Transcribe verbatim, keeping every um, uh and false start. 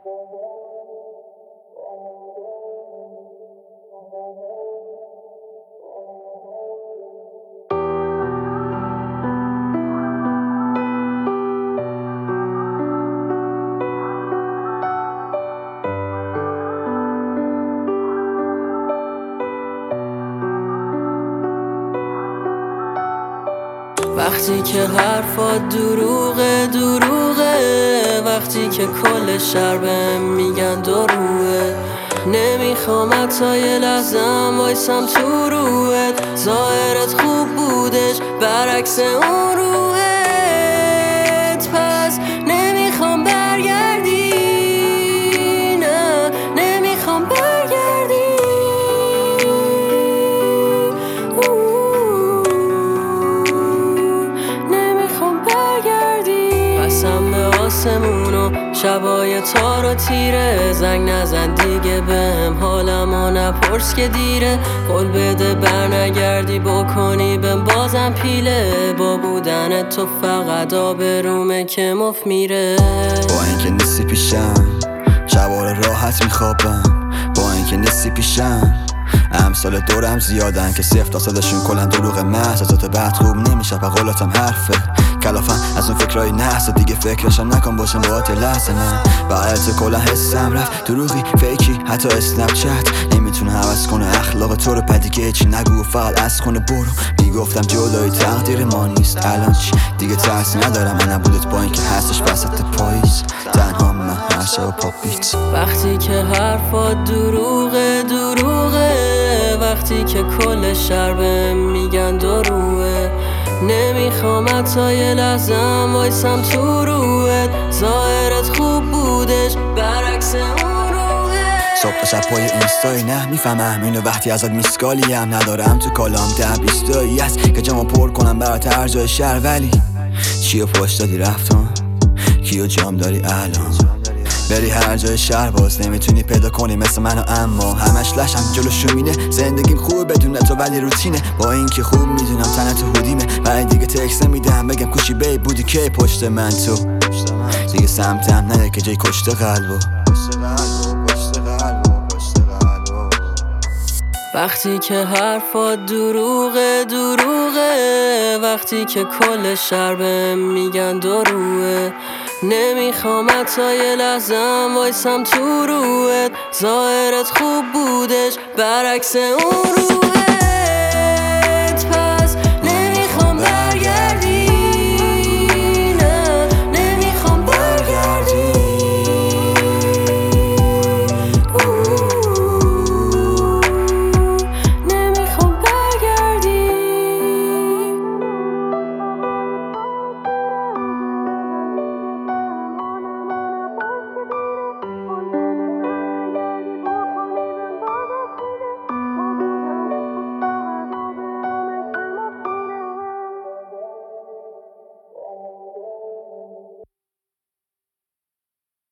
وقتی که حرفات دروغه دروغه، وقتی که کل شهر بهم میگن دروغه، نمیخوام حتی یه لحظه‌ام وایسم تو روحت. ظاهرت خوب بودش برعکس اون روحت، پس نمیخوام برگردی، نه نمیخوام برگردی. قسم به آسمونو شبای تار و تیره، زنگ نزن دیگه بهم حالمو نپرس که دیره. قول بده برنگردی بکنی بهم بازم پیله، با بودن تو فقط آبرومه که مفت میره. با اینکه نیستی پیشم شبا رو راحت میخوابم، با اینکه نیستی پیشم امثال دورم زیادن که صفر تا صدشون کلن دروغ محض. ازات بعد خوب نمیشه و قولاتم حرفه کلافم از اون فکرهای نحسه، دیگه فکرشم نکن باشم باهات لحظه. من بعد کلا حسم رفت دروغی فیکی، حتی اسنپ چت نمیتونه عوض کنه اخلاق تو رو. پدیگه چی نگو فقط از خونه برو، میگفتم جلوی تقدیر ما نیست الان چی دیگه ترسی ندارم. من نبودت با اینکه هستش وسط پاییز، تنها من هر شب پاپ بیت. وقتی که حرفات دروغه دروغه، وقتی که کل شهر بهم میگن دروغه، نمیخوام حتی یه لحظه‌ام وایسم تو روحت. ظاهرت خوب بودش برعکس اون روحت. صبح شب پای اینستایی نه میفهمم اینو، وقتی ازت میسکالی هم ندارم تو کالام ده بیستایی هست که جامو پر کنم برات هر جای شهر. ولی چیو پشت دادی رفتم، کیو جام داری الان؟ بری هر جای شهر باز نمیتونی پیدا کنی مثل منو، اما همش لشم جلو شومینه. زندگیم خوبه بدون تو ولی روتینه، با اینکه خوب میدونم تنت هودیمه. ولی دیگه تکس نمیدم بگم کوشی بی بودی که پشت من تو دیگه سمتم نده که جای کشته قلبو. وقتی که حرفات دروغه دروغه، وقتی که کل شهر بهم میگن دروغه، نمیخوام حتی یه لحظه‌ام وایسم تو روحت. ظاهرت خوب بودش برعکس اون روحت.